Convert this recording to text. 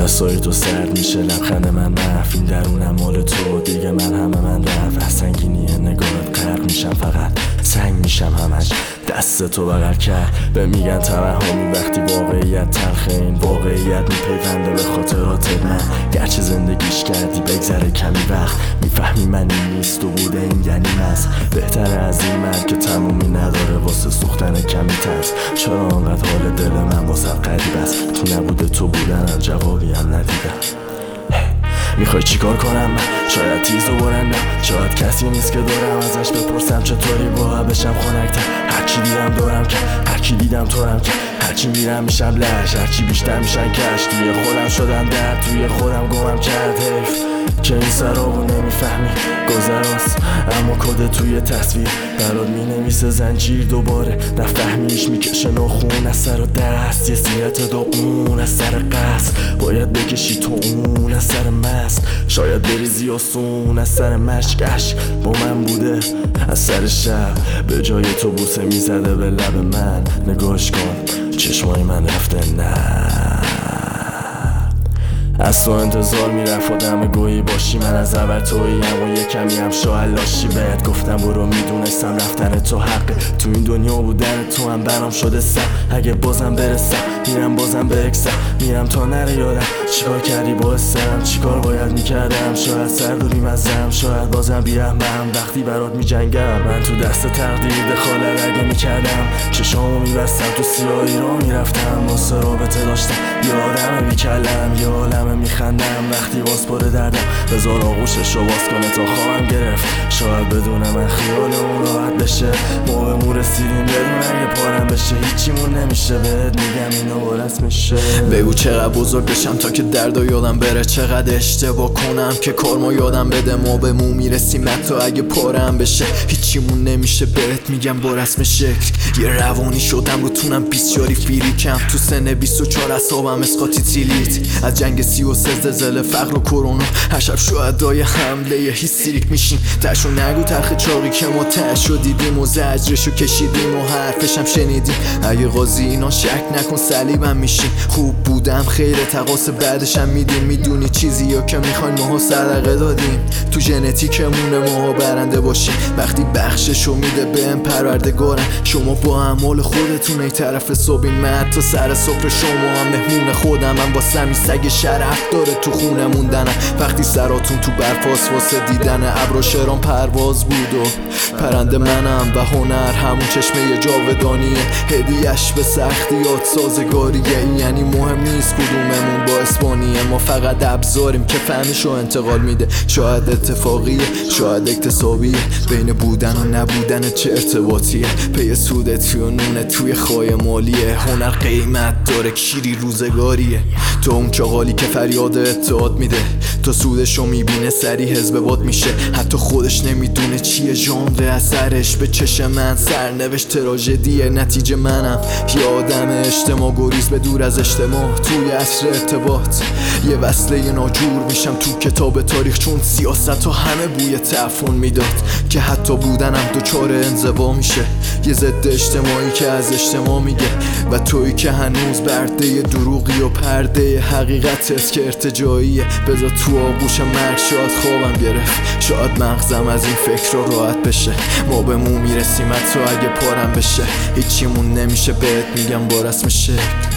نفسای تو سرد میشه، لبخند من محو، این درونم مال تو دیگه، من رفت. سنگینی نگاهت غرق میشم، فقط سنگ میشم همش. دست تو بغل کرد به میگن توهمی، وقتی واقعیت تلخه، این واقعیت میپیونده به خاطرات من. گرچه زندگیش کردی بگذره کمی وقت، میفهمی من این نیست و بوده این یعنی است. بهتره از این مرد که تمومی نداره واسه سوختن کمی ترس. چرا انقدر حال دل من واسه قریب است؟ تو نبوده تو بودنم جوابی هم ندیدم. میخوای چیکار کنم من؟ شاید تیز و برندم، شاید کسی نیست که دورم ازش بپرسم چطوری باید بشم خنک‌تر. هرچی دیدم دورم کرد، هرچی دیدم تورم کرد، هرچی میرم میشم لش، هرچی بیشتر میشن کش. توی خودم شدم درد، توی خودم گمم کرد. حیف که این سرابو نمیفهمی، گذراست اما کد توی تصویر برات مینویسه زنجیر. دوباره نفهمیش، میکشه ناخون از سر و دست، یه سیرت داغون از سر قصد. باید بکشی تو اون از سر مست، شاید بریزی آسون از سر مشکش. با من بوده از سر شب، به جای تو بوسه میزده به لب من. نگاش کن چشمای من رفته نه، از تو انتظار میرفت آدم گویی باشی. من از اول توییم و یه کمی هم شاید لاشی. بهت گفتم برو، میدونستم رفتن تو حقه. تو این دنیا بودن تو هم برام شده سر. اگه بازم برسم میرم بازم برکسم، میرم تا نره یادم چیکار کردی باعثم، چیکار باید میکردم. شاید سر دوریم ازم، شاید بازم بیرحمم وقتی برات میجنگم. من تو دست تقدیر دخالت اگه میکردم، چشامو میبستم تو سیاهی را میرفتم. واسه رابطه داشتم یه آدم بیکلم، یه عالمه میخندم وقتی باز پره دردم. بذار آغوشش رو باز کنه تا خواهم گرفت، شاید بدونم من خیال اون راحت بشه. ما به مو رسیدیم بدون اگه پارم بشه، هیچیمون نمیشه. بهت میگم اینو برس میشه. بگو چقدر بزرگ بشم تا که درد و یادم بره، چقدر اشتباه کنم که کارما یادم بده. ما به مو میرسیم حتی اگه پارم بشه، هیچیمون نمیشه. بهت میگم با رسم شکل یه روانی شدم روتونم 20 یاری فیریکم. تو سن 24 اصابم اسقاطی تیلیت، از جنگ 33 زلزله فقر و کرونا. هر شب شهدای حمله یه هیستریک میشیم. تشو نگو تلخ چاقی که ما تشو دیدیم و زجرشو کشیدیم و حرفشم شنیدیم. اگه قاضی اینا شک نکن صلیبم میشیم. خوب بودم خیر تقاس بعدشم میدیم. میدونی چیزی یا که میخواین ماها صدقه دادیم. تو ژنتیکمونه ماها برنده باشیم. وقتی بخششو میده بهم پروردگارم، شما با اعمال خودتون ای طرف صبحین. من تا سر صبح شما هم مهمون خودم. من با سمی سگ شرف داره تو خونه موندنم. وقتی سراتون تو برفاس واسه دیدن ابر شرام پرواز بود و پرنده منم. و هنر همون چشمه جاودانیه، هدیه‌اش به سختیات سازگاریه. این یعنی مهم نیست کدوممون با اسپانیه، ما فقط ابزاریم که فهمشو انتقال میده. شاید اتفاقیه شاید اکتسابیه، بین بودن و نبودن چه ارتباطیه. پی سودت توی نونه توی خای مالیه، هنر قیمت داره کیری روزگاریه. تو اون چاقالی که فریاد اتحاد میده، تا سودشو میبینه سری حزب باد میشه. حتی خودش نمیدونه چیه ژانر اثرش. به چشم من سرنوشت تراژدیه، نتیجه منم یه آدم اجتماع گریز به دور از اجتماع. توی عصر ارتباط یه وصله ناجور میشم تو کتاب تاریخ، چون سیاست و همه بوی تعفن میداد که حتی بودنم دوچار انزوا میشه. یه ضد اجتماعی که از اجتماع میگه و تویی که هنوز برده دروغی و پرده حقیقتت که ارتجاعیه. بذار تو آغوش مرگ شاید خوابم گرفت، شاید مغزم از این فکر رو راحت بشه. ما به مو میرسیم حتی اگه پارم بشه، هیچیمون نمیشه. بهت میگم با رسم شکل